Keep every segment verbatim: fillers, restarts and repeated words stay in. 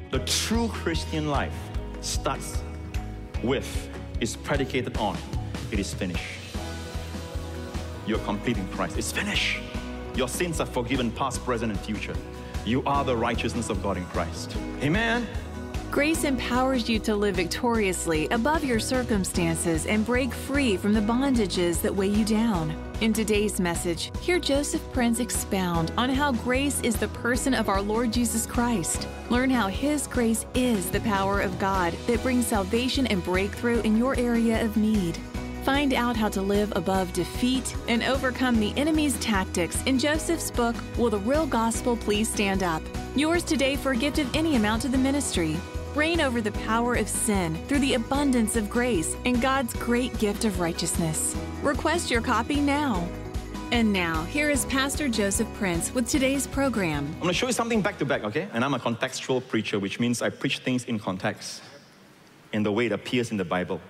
The true Christian life starts with, is predicated on, it is finished. You're complete in Christ. It's finished. Your sins are forgiven, past, present, and future. You are the righteousness of God in Christ. Amen. Grace empowers you to live victoriously above your circumstances and break free from the bondages that weigh you down. In today's message, hear Joseph Prince expound on how grace is the person of our Lord Jesus Christ. Learn how His grace is the power of God that brings salvation and breakthrough in your area of need. Find out how to live above defeat and overcome the enemy's tactics in Joseph's book, Will the Real Gospel Please Stand Up? Yours today for a gift of any amount to the ministry. Reign over the power of sin through the abundance of grace and God's great gift of righteousness. Request your copy now. And now, here is Pastor Joseph Prince with today's program. I'm going to show you something back to back, okay? And I'm a contextual preacher, which means I preach things in context, in the way it appears in the Bible.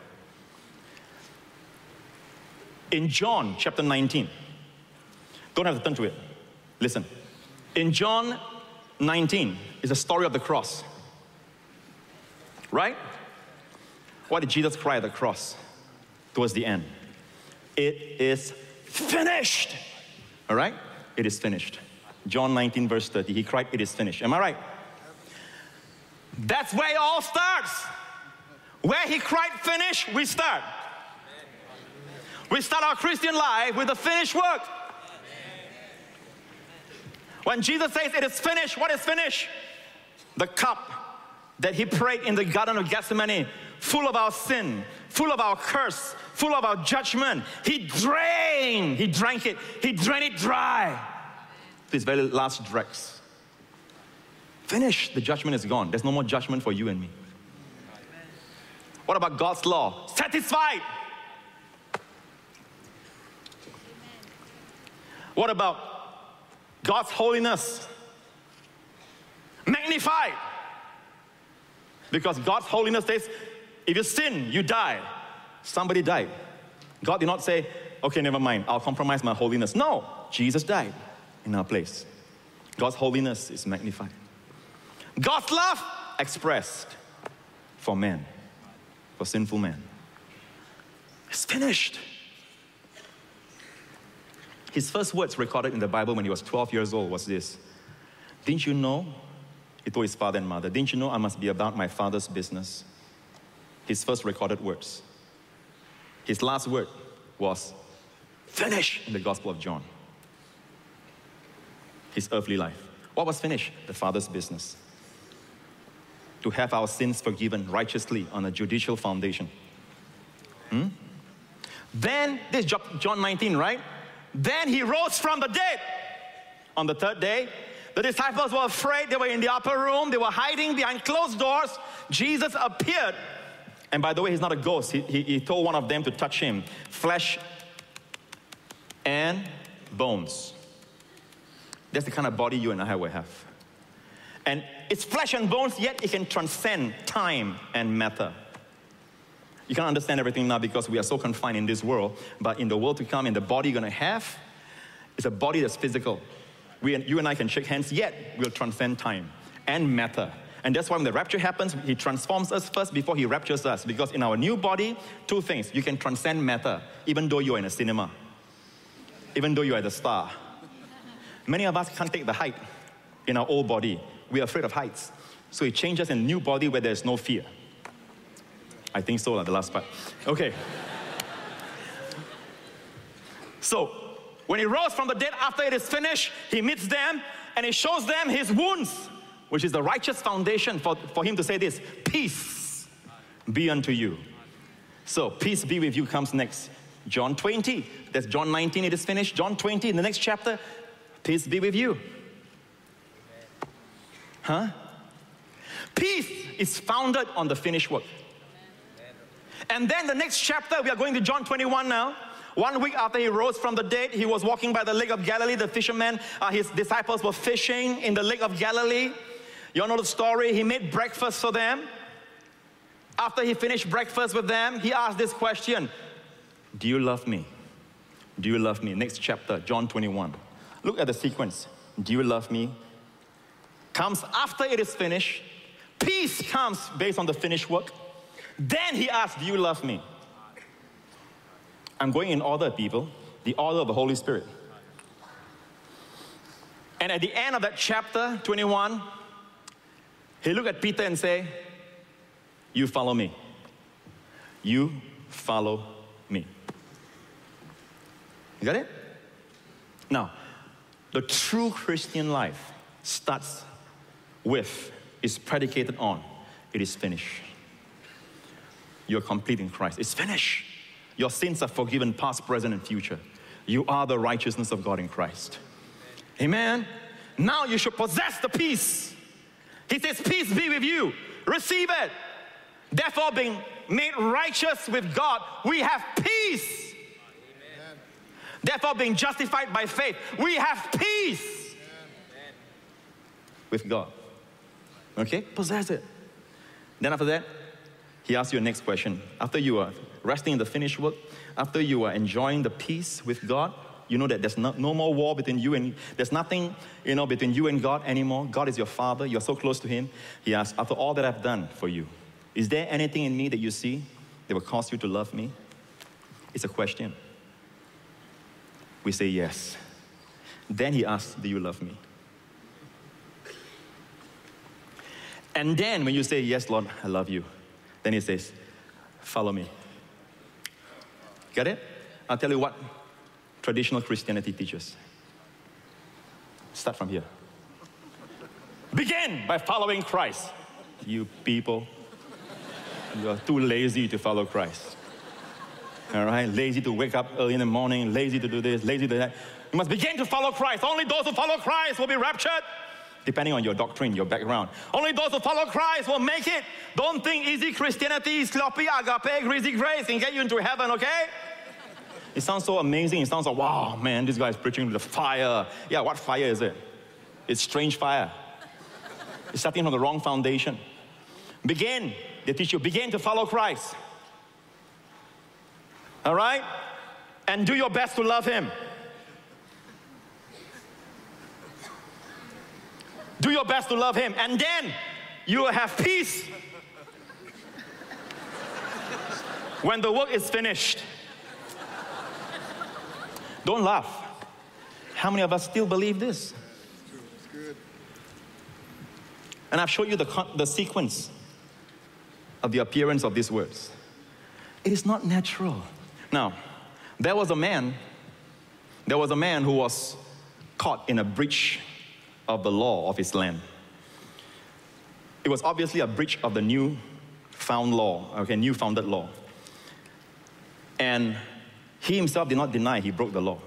In John chapter nineteen, don't have to turn to it. Listen. In John nineteen is the story of the cross. Right? What did Jesus cry at the cross towards the end? It is finished. All right? It is finished. John nineteen verse thirty, He cried, it is finished. Am I right? That's where it all starts. Where He cried finish, we start. We start our Christian life with the finished work. When Jesus says it is finished, what is finished? The cup that He prayed in the Garden of Gethsemane, full of our sin, full of our curse, full of our judgment. He drained, He drank it, He drained it dry to His very last dregs. Finished, the judgment is gone. There's no more judgment for you and me. What about God's law? Satisfied. What about God's holiness? Magnified. Because God's holiness says, if you sin, you die. Somebody died. God did not say, okay, never mind, I'll compromise my holiness. No, Jesus died in our place. God's holiness is magnified. God's love expressed for man, for sinful man. It's finished. His first words recorded in the Bible when he was twelve years old was this: didn't you know, he told his father and mother, didn't you know I must be about my Father's business? His first recorded words. His last word was finished in the Gospel of John. His earthly life. What was finished? The Father's business. To have our sins forgiven righteously on a judicial foundation. Hmm? Then, this is John nineteen, right? Then He rose from the dead. On the third day, the disciples were afraid. They were in the upper room. They were hiding behind closed doors. Jesus appeared. And by the way, He's not a ghost. He, he, he told one of them to touch Him. Flesh and bones. That's the kind of body you and I will have. And it's flesh and bones, yet it can transcend time and matter. You can't understand everything now because we are so confined in this world. But in the world to come, in the body you're going to have, it's a body that's physical. We, you and I can shake hands, yet we'll transcend time and matter. And that's why when the rapture happens, He transforms us first before He raptures us. Because in our new body, two things. You can transcend matter, even though you're in a cinema. Even though you're at the star. Many of us can't take the height in our old body. We're afraid of heights. So He changes in a new body where there's no fear. I think so, like the last part. Okay. So, when He rose from the dead after it is finished, He meets them and He shows them His wounds, which is the righteous foundation for, for Him to say this: peace be unto you. So, peace be with you comes next. John twenty, that's John nineteen, it is finished. John twenty, in the next chapter, peace be with you. Huh? Peace is founded on the finished work. And then the next chapter, we are going to John twenty-one now. One week after He rose from the dead, He was walking by the lake of Galilee. The fishermen, uh, His disciples were fishing in the lake of Galilee. You all know the story. He made breakfast for them. After He finished breakfast with them, He asked this question: do you love me? Do you love me? Next chapter, John twenty-one. Look at the sequence. Do you love me? Comes after it is finished. Peace comes based on the finished work. Then he asks, do you love me? I'm going in order, people. The order of the Holy Spirit. And at the end of that chapter twenty-one, he looked at Peter and said, you follow me. You follow me. You got it? Now, the true Christian life starts with, is predicated on, it is finished. You're complete in Christ. It's finished. Your sins are forgiven, past, present, and future. You are the righteousness of God in Christ. Amen. Now you should possess the peace. He says, peace be with you. Receive it. Therefore, being made righteous with God, we have peace. Amen. Therefore, being justified by faith, we have peace. Amen. With God. Okay? Possess it. Then after that, he asks you a next question. After you are resting in the finished work, after you are enjoying the peace with God, you know that there's no, no more war between you and, there's nothing, you know, between you and God anymore. God is your Father. You're so close to Him. He asks, after all that I've done for you, is there anything in me that you see that will cause you to love me? It's a question. We say yes. Then he asks, do you love me? And then when you say, yes, Lord, I love you, then he says, follow me. Get it? I'll tell you what traditional Christianity teaches. Start from here. Begin by following Christ. You people, you are too lazy to follow Christ. All right? Lazy to wake up early in the morning, lazy to do this, lazy to that. You must begin to follow Christ. Only those who follow Christ will be raptured. Depending on your doctrine, your background. Only those who follow Christ will make it. Don't think easy Christianity, sloppy agape, greasy grace can get you into heaven, okay? It sounds so amazing. It sounds like, wow, man, this guy is preaching the fire. Yeah, what fire is it? It's strange fire. It's starting from the wrong foundation. Begin, they teach you, begin to follow Christ. All right? And do your best to love Him. Do your best to love Him. And then you will have peace when the work is finished. Don't laugh. How many of us still believe this? It's good. And I've showed you the, the sequence of the appearance of these words. It is not natural. Now, there was a man, there was a man who was caught in a breach of the law of his land. It was obviously a breach of the new found law, okay, new founded law. And he himself did not deny he broke the law.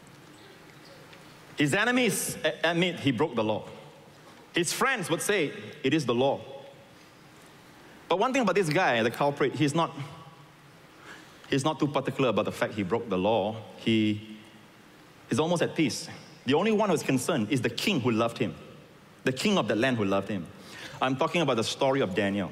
His enemies admit he broke the law. His friends would say it is the law. But one thing about this guy, the culprit, he's not, he's not too particular about the fact he broke the law. He is almost at peace. The only one who's concerned is the king who loved him. The king of the land who loved him. I'm talking about the story of Daniel.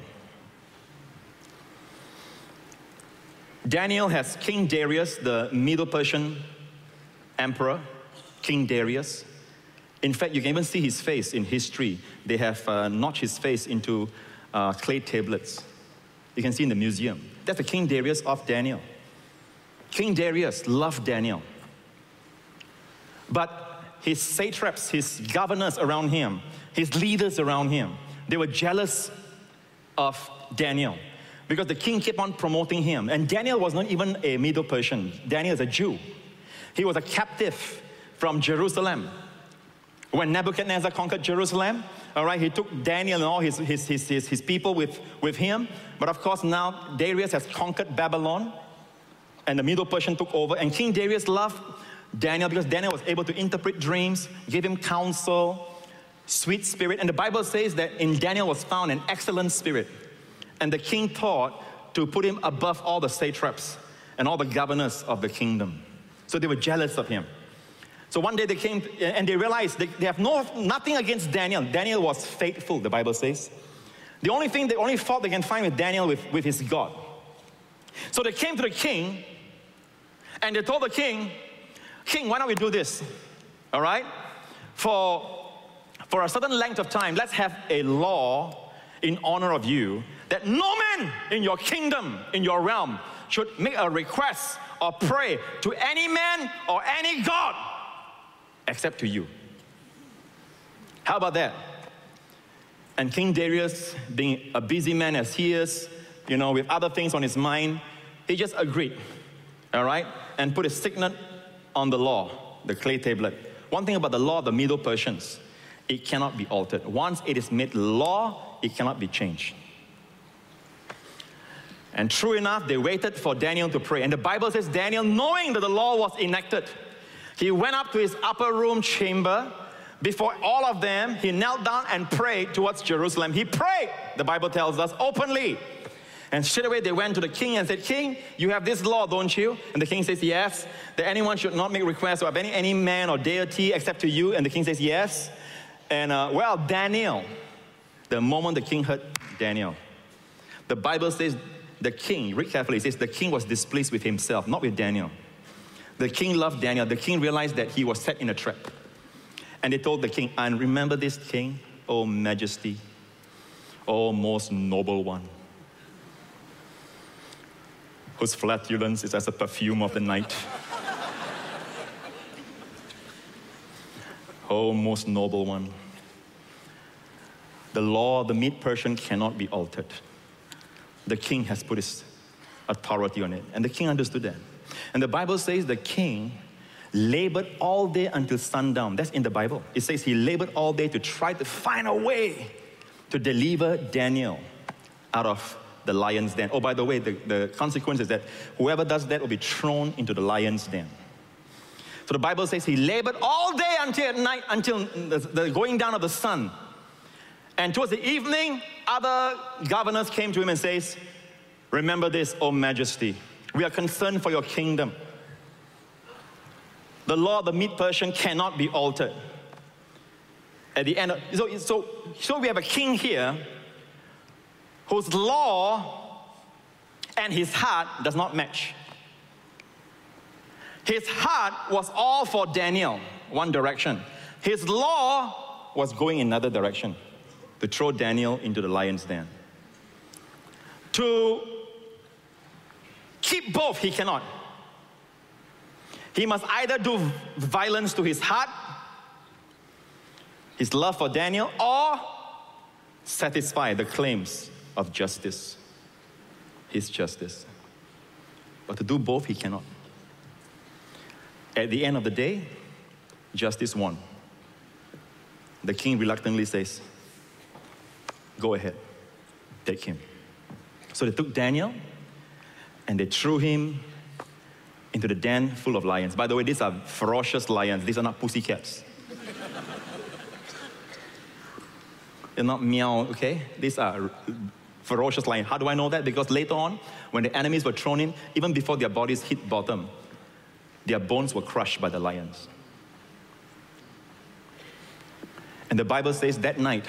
Daniel has King Darius, the Medo-Persian emperor, King Darius. In fact, you can even see his face in history. They have uh, notched his face into uh, clay tablets. You can see in the museum. That's the King Darius of Daniel. King Darius loved Daniel. But his satraps, his governors around him, his leaders around him, they were jealous of Daniel because the king kept on promoting him. And Daniel was not even a Medo-Persian. Daniel is a Jew. He was a captive from Jerusalem. When Nebuchadnezzar conquered Jerusalem, all right, he took Daniel and all his, his, his, his, his people with, with him. But of course, now Darius has conquered Babylon, and the Medo-Persian took over. And King Darius loved Daniel because Daniel was able to interpret dreams, give him counsel, sweet spirit. And the Bible says that in Daniel was found an excellent spirit. And the king thought to put him above all the satraps and all the governors of the kingdom. So they were jealous of him. So one day they came and they realized they, they have no, nothing against Daniel. Daniel was faithful, the Bible says. The only thing, the only fault they can find with Daniel with, with his God. So they came to the king and they told the king, King, why don't we do this? All right? For, for a certain length of time, let's have a law in honor of you, that no man in your kingdom, in your realm, should make a request or pray to any man or any god except to you. How about that? And King Darius, being a busy man as he is, you know, with other things on his mind, he just agreed, all right, and put a signet on the law, the clay tablet. One thing about the law of the Medo-Persians, it cannot be altered. Once it is made law, it cannot be changed. And true enough, they waited for Daniel to pray. And the Bible says Daniel, knowing that the law was enacted, he went up to his upper room chamber. Before all of them, he knelt down and prayed towards Jerusalem. He prayed, the Bible tells us, openly. And straight away they went to the king and said, King, you have this law, don't you? And the king says, yes. That anyone should not make requests of any, any man or deity except to you. And the king says, yes. And uh, well, Daniel, the moment the king heard Daniel, the Bible says the king, read carefully, it says the king was displeased with himself, not with Daniel. The king loved Daniel. The king realized that he was set in a trap. And they told the king, and remember this, king, O majesty, O most noble one, whose flatulence is as a perfume of the night. O most noble one, the law of the Mede-Persian cannot be altered. The king has put his authority on it. And the king understood that. And the Bible says the king labored all day until sundown. That's in the Bible. It says he labored all day to try to find a way to deliver Daniel out of the lion's den. Oh, by the way, the, the consequence is that whoever does that will be thrown into the lion's den. So the Bible says he labored all day until at night, until the, the going down of the sun. And towards the evening, other governors came to him and says, remember this, O majesty, we are concerned for your kingdom. The law of the Mede-Persian cannot be altered. At the end of, so, so, so we have a king here whose law and his heart does not match. His heart was all for Daniel, one direction. His law was going in another direction, to throw Daniel into the lion's den. To keep both, he cannot. He must either do violence to his heart, his love for Daniel, or satisfy the claims of justice, his justice. But to do both, he cannot. At the end of the day, justice won. The king reluctantly says, go ahead, take him. So they took Daniel and they threw him into the den full of lions. By the way, these are ferocious lions. These are not pussycats. They're not meow, okay? These are ferocious lions. How do I know that? Because later on, when the enemies were thrown in, even before their bodies hit bottom, their bones were crushed by the lions. And the Bible says that night,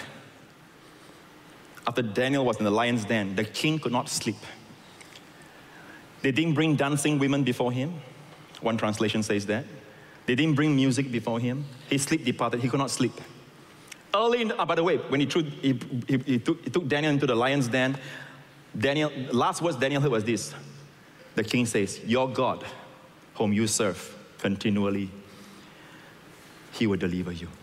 after Daniel was in the lion's den, the king could not sleep. They didn't bring dancing women before him. One translation says that. They didn't bring music before him. His sleep departed. He could not sleep. Early in the, oh, by the way, when he, threw, he, he, he, took, he took Daniel into the lion's den, Daniel, last words Daniel heard was this. The king says, your God, whom you serve continually, he will deliver you.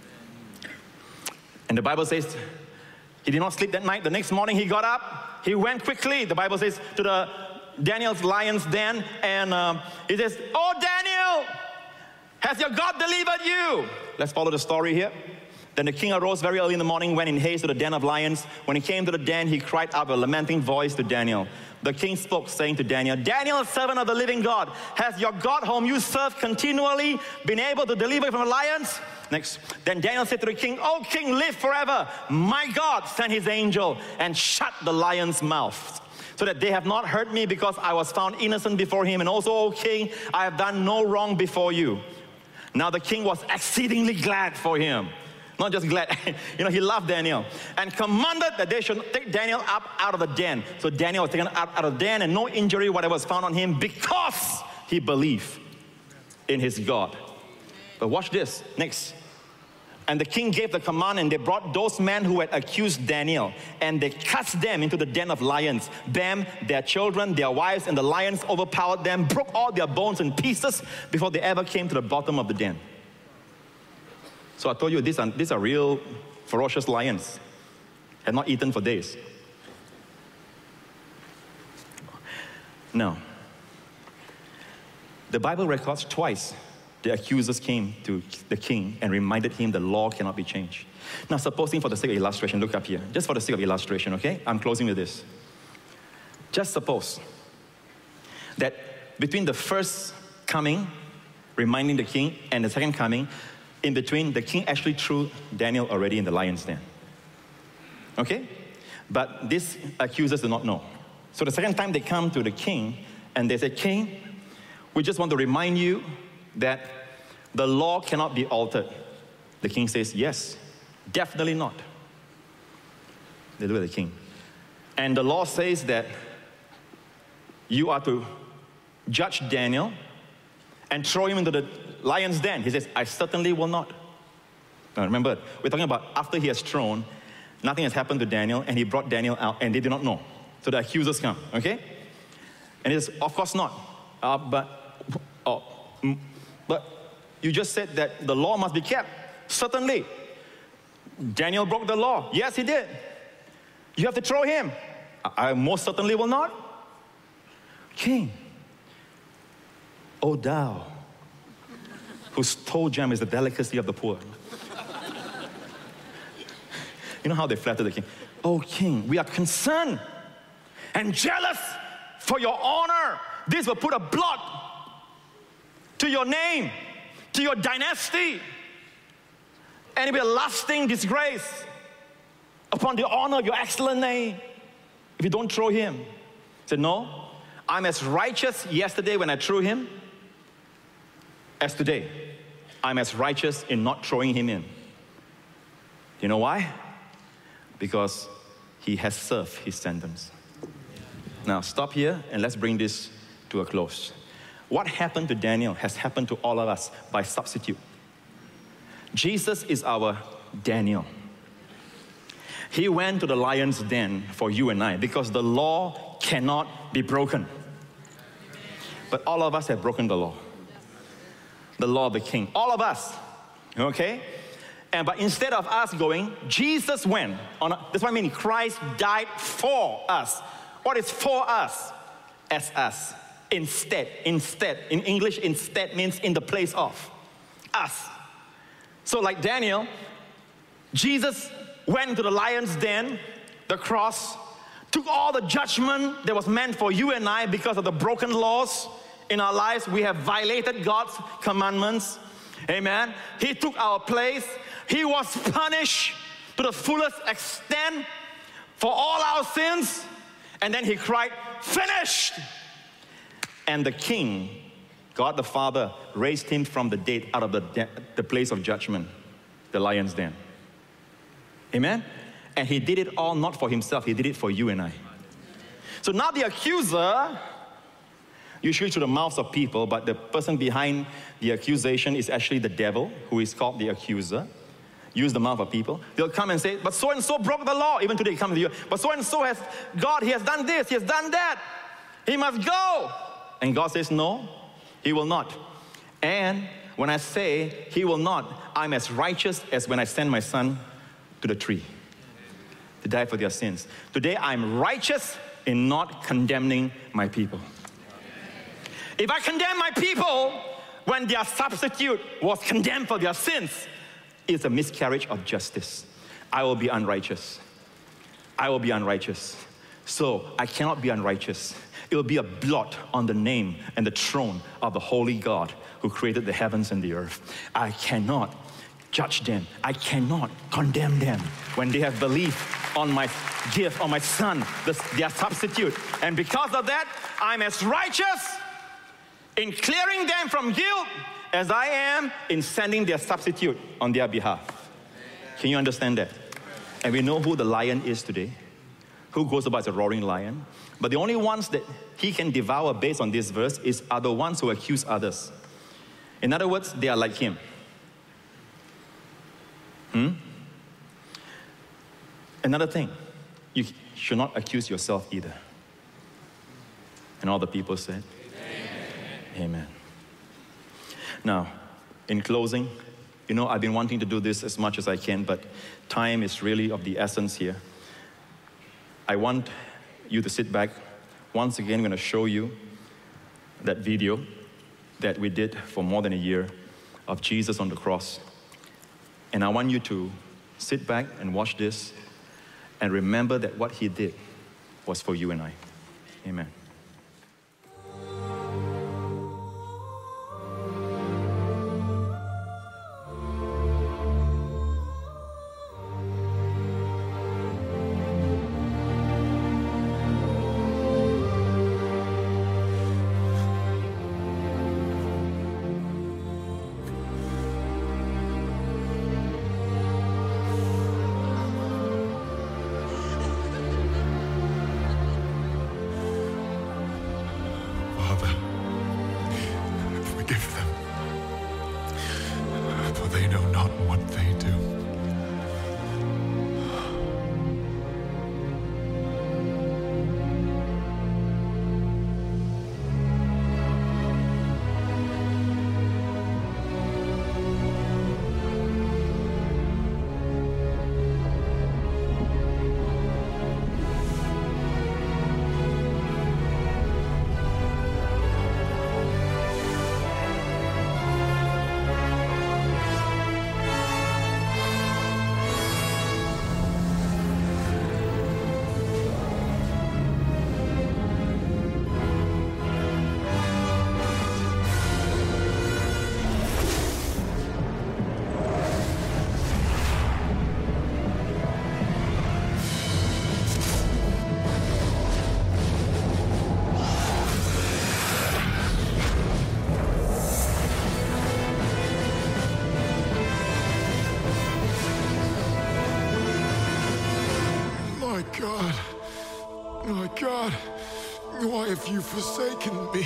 And the Bible says, he did not sleep that night. The next morning he got up. He went quickly, the Bible says, to the Daniel's lion's den, and um, he says, oh, Daniel, has your God delivered you? Let's follow the story here. Then the king arose very early in the morning, went in haste to the den of lions. When he came to the den, he cried out with a lamenting voice to Daniel. The king spoke, saying to Daniel, Daniel, servant of the living God, has your God whom you serve continually been able to deliver you from the lions? Next. Then Daniel said to the king, O king, live forever. My God sent his angel and shut the lion's mouth, so that they have not hurt me, because I was found innocent before him. And also, O king, I have done no wrong before you. Now the king was exceedingly glad for him. Not just glad, you know, he loved Daniel. And commanded that they should take Daniel up out of the den. So Daniel was taken out, out of the den, and no injury whatever was found on him, because he believed in his God. But watch this, next. And the king gave the command, and they brought those men who had accused Daniel, and they cast them into the den of lions. Them, their children, their wives, and the lions overpowered them, broke all their bones in pieces before they ever came to the bottom of the den. So I told you, these are, these are real ferocious lions. Had not eaten for days. Now, the Bible records twice the accusers came to the king and reminded him the law cannot be changed. Now, supposing for the sake of illustration, look up here. Just for the sake of illustration, okay? I'm closing with this. Just suppose that between the first coming, reminding the king, and the second coming, in between, the king actually threw Daniel already in the lion's den. Okay? But these accusers do not know. So the second time they come to the king, and they say, King, we just want to remind you that the law cannot be altered. The king says, yes, definitely not. They look at the king. And the law says that you are to judge Daniel and throw him into the lion's den. He says, I certainly will not. Now remember, we're talking about after he has thrown, nothing has happened to Daniel, and he brought Daniel out, and they do not know. So the accusers come, okay? And he says, of course not. Uh, but, oh, but you just said that the law must be kept. Certainly. Daniel broke the law. Yes, he did. You have to throw him. I, I most certainly will not. King, O thou, whose toe jam is the delicacy of the poor. You know how they flatter the king? Oh, king, we are concerned and jealous for your honor. This will put a blot to your name, to your dynasty, and it will be a lasting disgrace upon the honor of your excellent name if you don't throw him. He said, no, I'm as righteous yesterday when I threw him as today. I'm as righteous in not throwing him in. You know why? Because he has served his sentence. Now stop here and let's bring this to a close. What happened to Daniel has happened to all of us by substitute. Jesus is our Daniel. He went to the lion's den for you and I because the law cannot be broken. But all of us have broken the law. The law of the king. All of us. Okay? And but instead of us going, Jesus went. On a, that's what I mean. Christ died for us. What is for us? As us. Instead. Instead. In English, instead means in the place of. Us. So like Daniel, Jesus went to the lion's den, the cross, took all the judgment that was meant for you and I because of the broken laws in our lives. We have violated God's commandments. Amen. He took our place. He was punished to the fullest extent for all our sins. And then he cried, finished! And the king, God the Father, raised him from the dead out of the, de- the place of judgment, the lion's den. Amen? And he did it all not for himself. He did it for you and I. So now the accuser, usually through the mouths of people, but the person behind the accusation is actually the devil, who is called the accuser. Use the mouth of people. They'll come and say, but so-and-so broke the law. Even today, come to you. But so-and-so has, God, he has done this, he has done that. He must go. And God says, no, he will not. And when I say he will not, I'm as righteous as when I send my son to the tree to die for their sins. Today, I'm righteous in not condemning my people. If I condemn my people when their substitute was condemned for their sins, it's a miscarriage of justice. I will be unrighteous. I will be unrighteous. So I cannot be unrighteous. It will be a blot on the name and the throne of the holy God who created the heavens and the earth. I cannot judge them. I cannot condemn them when they have believed on my gift, on my son, their substitute. And because of that, I'm as righteous in clearing them from guilt as I am in sending their substitute on their behalf. Can you understand that? And we know who the lion is today, who goes about as a roaring lion. But the only ones that he can devour based on this verse is are the ones who accuse others. In other words, they are like him. Hmm? Another thing, you should not accuse yourself either. And all the people said, Amen. Amen. Now, in closing, you know, I've been wanting to do this as much as I can, but time is really of the essence here. I want you to sit back. Once again, I'm going to show you that video that we did for more than a year of Jesus on the cross. And I want you to sit back and watch this and remember that what he did was for you and I. Amen. God, my God, why have you forsaken me?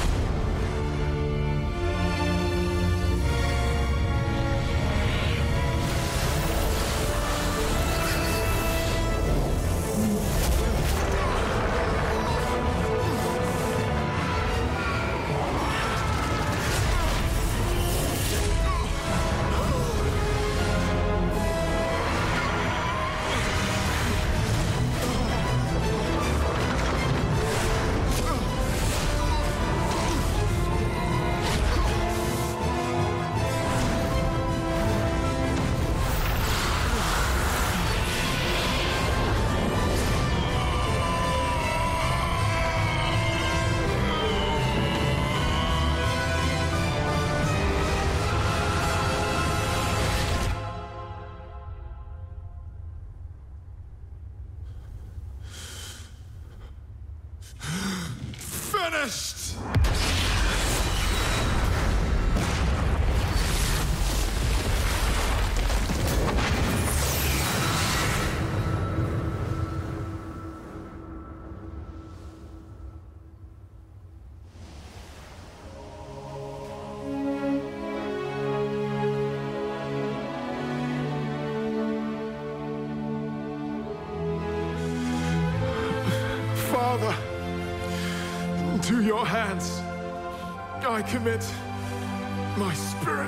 Finished! Father, to your hands I commit my spirit.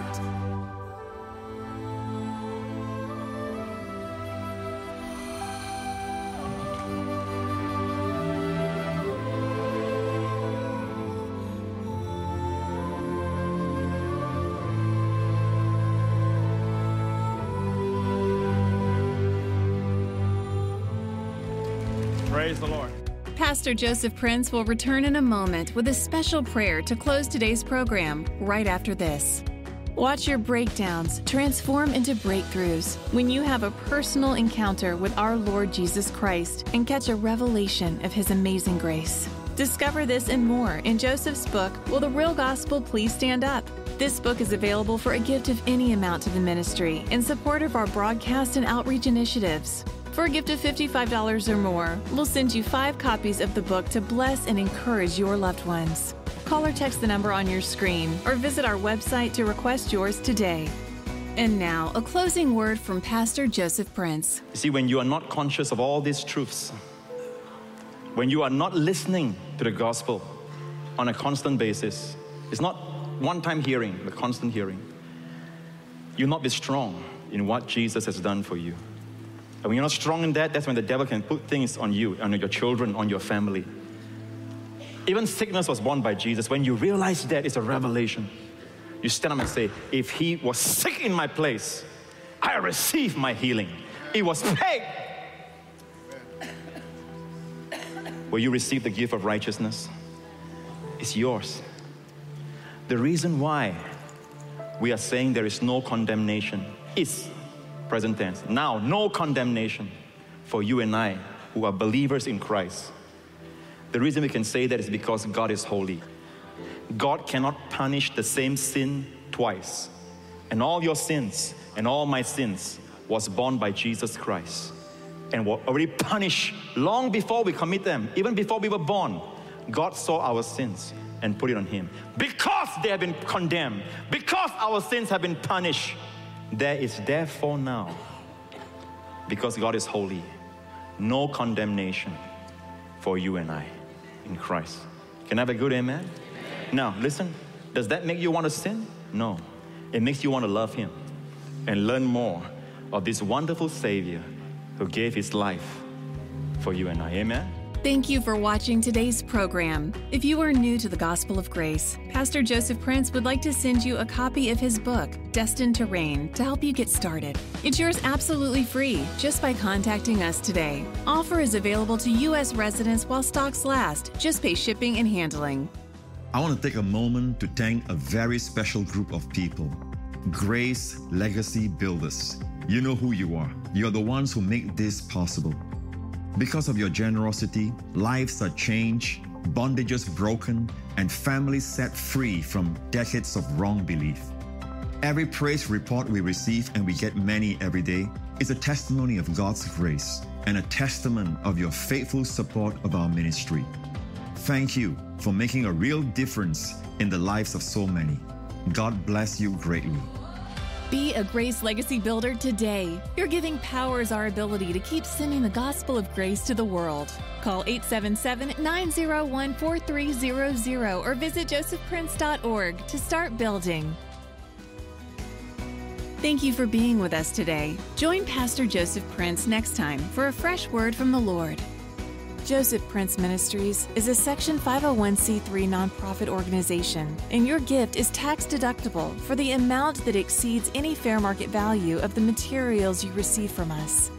Praise the Lord. Pastor Joseph Prince will return in a moment with a special prayer to close today's program right after this. Watch your breakdowns transform into breakthroughs when you have a personal encounter with our Lord Jesus Christ and catch a revelation of His amazing grace. Discover this and more in Joseph's book, Will the Real Gospel Please Stand Up? This book is available for a gift of any amount to the ministry in support of our broadcast and outreach initiatives. For a gift of fifty-five dollars or more, we'll send you five copies of the book to bless and encourage your loved ones. Call or text the number on your screen or visit our website to request yours today. And now, a closing word from Pastor Joseph Prince. You see, when you are not conscious of all these truths, when you are not listening to the gospel on a constant basis, it's not one-time hearing, but constant hearing, you'll not be strong in what Jesus has done for you. And when you're not strong in that, that's when the devil can put things on you, on your children, on your family. Even sickness was born by Jesus. When you realize that, it's a revelation. You stand up and say, if he was sick in my place, I received my healing. It was paid. Will you receive the gift of righteousness? It's yours. The reason why we are saying there is no condemnation is present tense. Now, no condemnation for you and I who are believers in Christ. The reason we can say that is because God is holy. God cannot punish the same sin twice. And all your sins and all my sins was borne by Jesus Christ and were already punished long before we commit them. Even before we were born, God saw our sins and put it on him. Because they have been condemned, because our sins have been punished, there is therefore now, because God is holy, no condemnation for you and I in Christ. Can I have a good amen? Amen. Now, listen, does that make you want to sin? No. It makes you want to love him and learn more of this wonderful Savior who gave his life for you and I. Amen? Thank you for watching today's program. If you are new to the Gospel of Grace, Pastor Joseph Prince would like to send you a copy of his book, Destined to Reign, to help you get started. It's yours absolutely free just by contacting us today. Offer is available to U S residents while stocks last. Just pay shipping and handling. I want to take a moment to thank a very special group of people, Grace Legacy Builders. You know who you are. You're the ones who make this possible. Because of your generosity, lives are changed, bondages broken, and families set free from decades of wrong belief. Every praise report we receive, and we get many every day, is a testimony of God's grace and a testament of your faithful support of our ministry. Thank you for making a real difference in the lives of so many. God bless you greatly. Be a Grace Legacy Builder today. Your giving powers our ability to keep sending the gospel of grace to the world. Call eight seven seven, nine zero one, four three zero zero or visit joseph prince dot org to start building. Thank you for being with us today. Join Pastor Joseph Prince next time for a fresh word from the Lord. Joseph Prince Ministries is a Section five oh one c three nonprofit organization, and your gift is tax deductible for the amount that exceeds any fair market value of the materials you receive from us.